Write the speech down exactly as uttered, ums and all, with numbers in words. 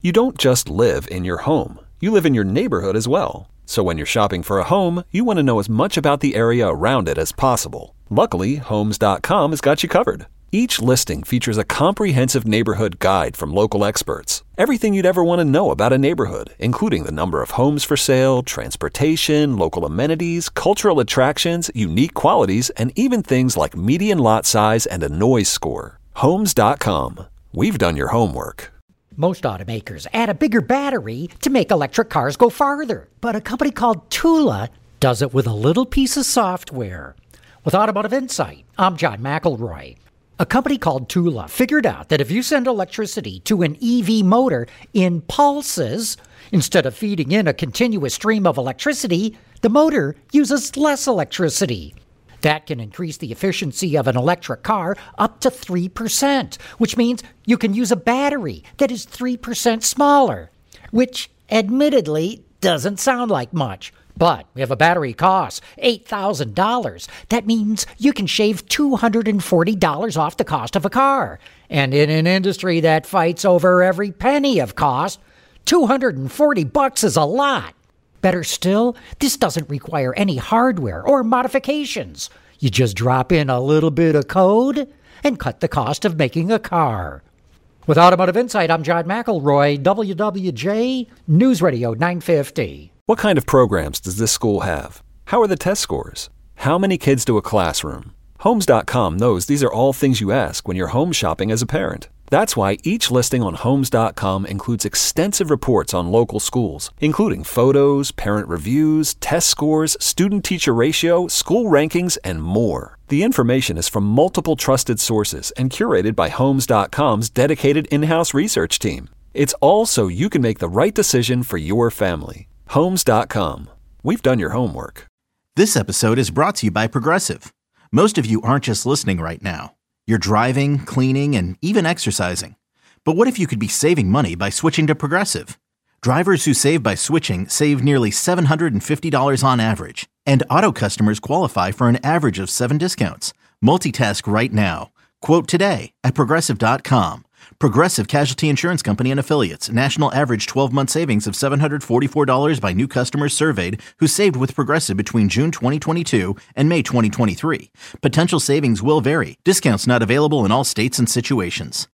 You don't just live in your home. You live in your neighborhood as well. So when you're shopping for a home, you want to know as much about the area around it as possible. Luckily, Homes dot com has got you covered. Each listing features a comprehensive neighborhood guide from local experts. Everything you'd ever want to know about a neighborhood, including the number of homes for sale, transportation, local amenities, cultural attractions, unique qualities, and even things like median lot size and a noise score. Homes dot com. We've done your homework. Most automakers add a bigger battery to make electric cars go farther. But a company called Tula does it with a little piece of software. With Automotive Insight, I'm John McElroy. A company called Tula figured out that if you send electricity to an E V motor in pulses, instead of feeding in a continuous stream of electricity, the motor uses less electricity. That can increase the efficiency of an electric car up to three percent, which means you can use a battery that is three percent smaller, which admittedly doesn't sound like much. But if a battery costs eight thousand dollars, that means you can shave two hundred forty dollars off the cost of a car. And in an industry that fights over every penny of cost, two hundred forty bucks is a lot. Better still, this doesn't require any hardware or modifications. You just drop in a little bit of code and cut the cost of making a car. With Automotive Insight, I'm John McElroy, W W J News Radio nine fifty. What kind of programs does this school have? How are the test scores? How many kids do a classroom? Homes dot com knows these are all things you ask when you're home shopping as a parent. That's why each listing on Homes dot com includes extensive reports on local schools, including photos, parent reviews, test scores, student-teacher ratio, school rankings, and more. The information is from multiple trusted sources and curated by Homes dot com's dedicated in-house research team. It's all so you can make the right decision for your family. Homes dot com. We've done your homework. This episode is brought to you by Progressive. Most of you aren't just listening right now. You're driving, cleaning, and even exercising. But what if you could be saving money by switching to Progressive? Drivers who save by switching save nearly seven hundred fifty dollars on average. And auto customers qualify for an average of seven discounts. Multitask right now. Quote today at Progressive dot com. Progressive Casualty Insurance Company and Affiliates. National average twelve-month savings of seven hundred forty-four dollars by new customers surveyed who saved with Progressive between June twenty twenty-two and May twenty twenty-three. Potential savings will vary. Discounts not available in all states and situations.